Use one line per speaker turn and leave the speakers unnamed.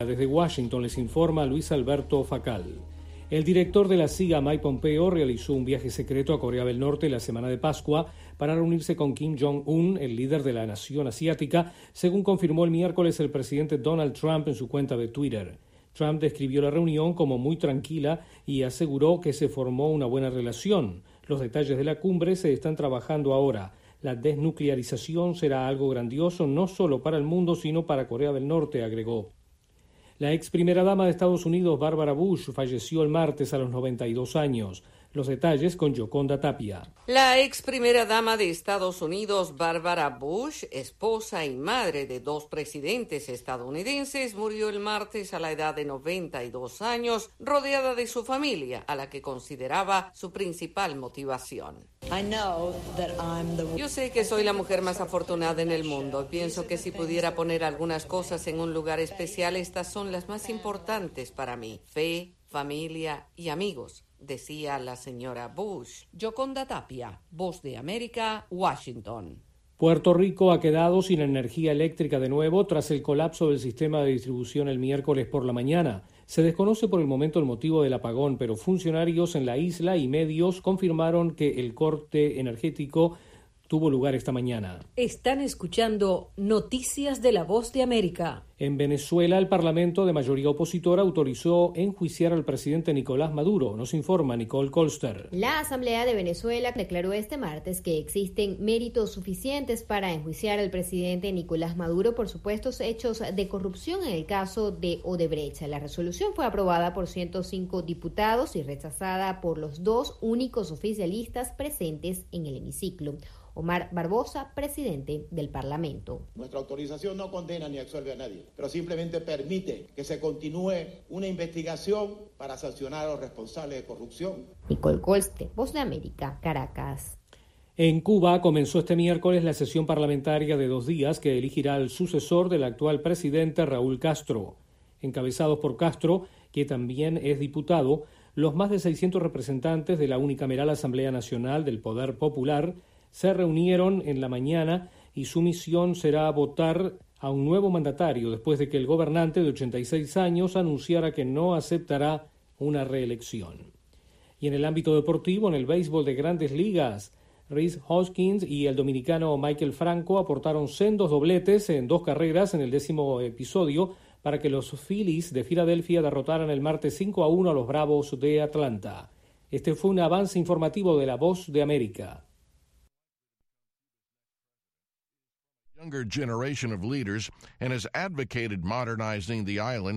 Desde Washington les informa Luis Alberto Facal. El director de la CIA, Mike Pompeo, realizó un viaje secreto a Corea del Norte la semana de Pascua para reunirse con Kim Jong-un, el líder de la nación asiática, según confirmó el miércoles el presidente Donald Trump en su cuenta de Twitter. Trump describió la reunión como muy tranquila y aseguró que se formó una buena relación. Los detalles de la cumbre se están trabajando ahora. La desnuclearización será algo grandioso no solo para el mundo, sino para Corea del Norte, agregó. La ex primera dama de Estados Unidos, Barbara Bush, falleció el martes a los 92 años. Los detalles con Yoconda Tapia.
La ex primera dama de Estados Unidos, Barbara Bush, esposa y madre de dos presidentes estadounidenses, murió el martes a la edad de 92 años, rodeada de su familia, a la que consideraba su principal motivación. Yo sé que soy la mujer más afortunada en el mundo. Pienso que si pudiera poner algunas cosas en un lugar especial, estas son las más importantes para mí: fe, familia y amigos, decía la señora Bush. Yoconda Tapia, Voz de América, Washington.
Puerto Rico ha quedado sin energía eléctrica de nuevo tras el colapso del sistema de distribución el miércoles por la mañana. Se desconoce por el momento el motivo del apagón, pero funcionarios en la isla y medios confirmaron que el corte energético tuvo lugar esta mañana.
Están escuchando Noticias de la Voz de América.
En Venezuela, el Parlamento de mayoría opositora autorizó enjuiciar al presidente Nicolás Maduro. Nos informa Nicole Colster.
La Asamblea de Venezuela declaró este martes que existen méritos suficientes para enjuiciar al presidente Nicolás Maduro por supuestos hechos de corrupción en el caso de Odebrecht. La resolución fue aprobada por 105 diputados y rechazada por los dos únicos oficialistas presentes en el hemiciclo. Omar Barbosa, presidente del Parlamento.
Nuestra autorización no condena ni absuelve a nadie, pero simplemente permite que se continúe una investigación para sancionar a los responsables de corrupción.
Nicole Colste, Voz de América, Caracas.
En Cuba comenzó este miércoles la sesión parlamentaria de 2 días que elegirá al sucesor del actual presidente Raúl Castro. Encabezados por Castro, que también es diputado, los más de 600 representantes de la unicameral Asamblea Nacional del Poder Popular se reunieron en la mañana y su misión será votar a un nuevo mandatario después de que el gobernante de 86 años anunciara que no aceptará una reelección. Y en el ámbito deportivo, en el béisbol de Grandes Ligas, Rhys Hoskins y el dominicano Michael Franco aportaron sendos dobletes en 2 carreras en el 10º episodio para que los Phillies de Filadelfia derrotaran el martes 5-1 a los Bravos de Atlanta. Este fue un avance informativo de La Voz de América.
Younger generation of leaders and has advocated modernizing the island